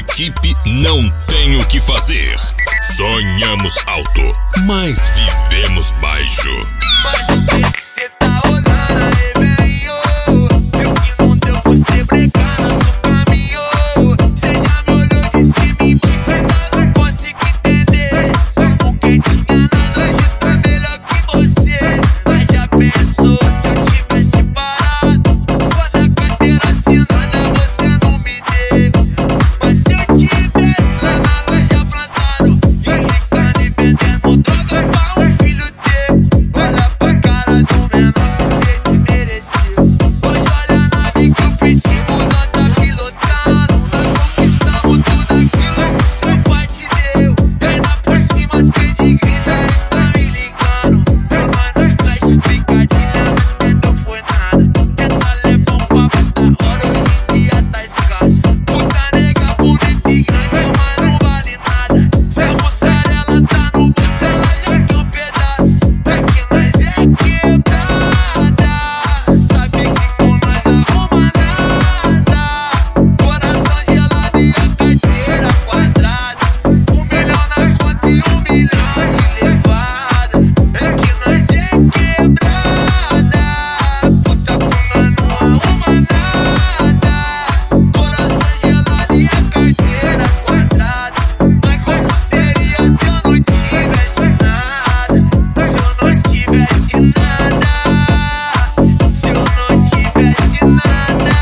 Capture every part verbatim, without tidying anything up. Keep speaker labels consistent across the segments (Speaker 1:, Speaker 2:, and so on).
Speaker 1: Equipe Não Tem O Que Fazer. Sonhamos alto, mas vivemos baixo.
Speaker 2: Mas o que que cê tá olhando aí, velho? Eu que não deu pra você brecar nosso caminho. Cê já me olhou de cima e embaixo, ainda não consigo entender como quem te enganando hoje tá melhor que você. Mas já pensou se eu tivesse parado? Quando a carteira assinada você não me deu. Mas se eu tivesse lá na loja plantado e enricando e vendendo droga pra um filho teu, olha pra cara do menor que cê desmereceu. Hoje olha a nave que o pitbull tá pilotando. Nós conquistamos tudo aquilo que seu pai te deu. Ainda por cima as pedigree daí tá me ligando. Jogando os flash, picadilha, mas não foi nada. Tenta levar um papo da hora, hoje em dia tá escasso. Puta nega bonita e grande, mas não vale nada. Se a mussarela tá no bolso, ela já quer um pedaço. É que nós é quebrada, sabe que com nós arruma nada. Coração gelado e a carteira quadrada. Um milhão na conta e um milhão de levada. É que nós é quebrada, puta com nós não arruma nada. Coração gelado e a carteira quadrada. Mas como seria se eu não tivesse nada? Se eu não tivesse nada? Se eu não tivesse nada?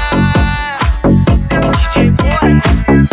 Speaker 2: D J Boy.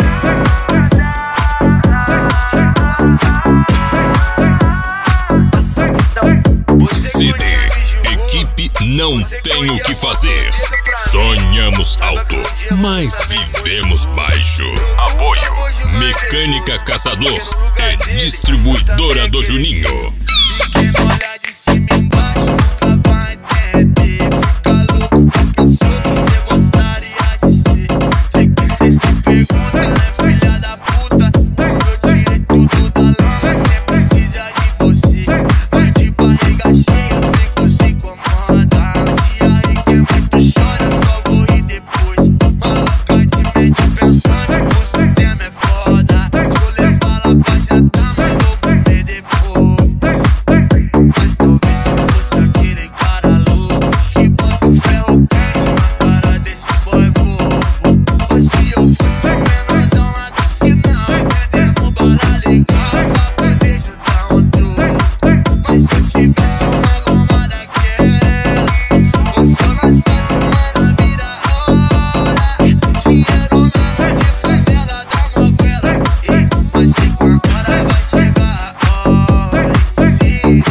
Speaker 1: C D Equipe Não Tem O Que Fazer. Sonhamos alto, mas vivemos baixo. Apoio Mecânica Caçador é distribuidora do Juninho.
Speaker 2: E quem me olhar de cima e embaixo nunca vai entender. Fica louco porque eu sou o que cê gostaria de ser. Sei que cê se pergunta, né, filha da puta? Como eu tirei tudo da lama sem precisar de você. Mas de barriga cheia, fico se incomoda. Um dia aí que muito chora, só vou rir depois. Maluca de mente pensante, o sistema é foda. Vou levar lá pra jantar, mas vou comer depois. Mas talvez se eu fosse aquele cara louco que bota o ferro quente na cara desse boy bobo. Mas se eu fosse o menorzão lá do sinal, vendendo bala legal pra poder juntar um troco. Mas se eu tivesse uma goma daquela, ou se eu lançasse uma na vira hora, dinheiro não é de favela da Moguela. Ei, mas sei que uma hora vai chegar a hora. Se não,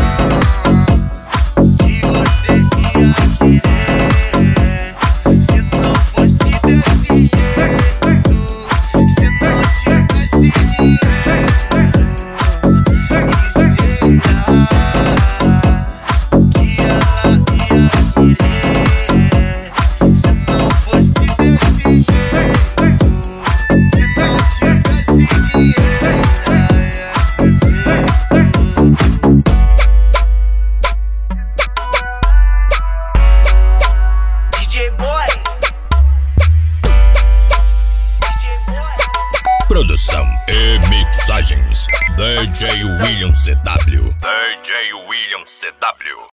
Speaker 2: que você ia querer. Se não fosse desse jeito, se não tivesse dinheiro, e será que ela ia querer? Se não fosse desse jeito, se não tivesse dinheiro, ela ia querer. D J Boy. D J Boy.
Speaker 1: Produção e mixagens D J William C W. D J William C W.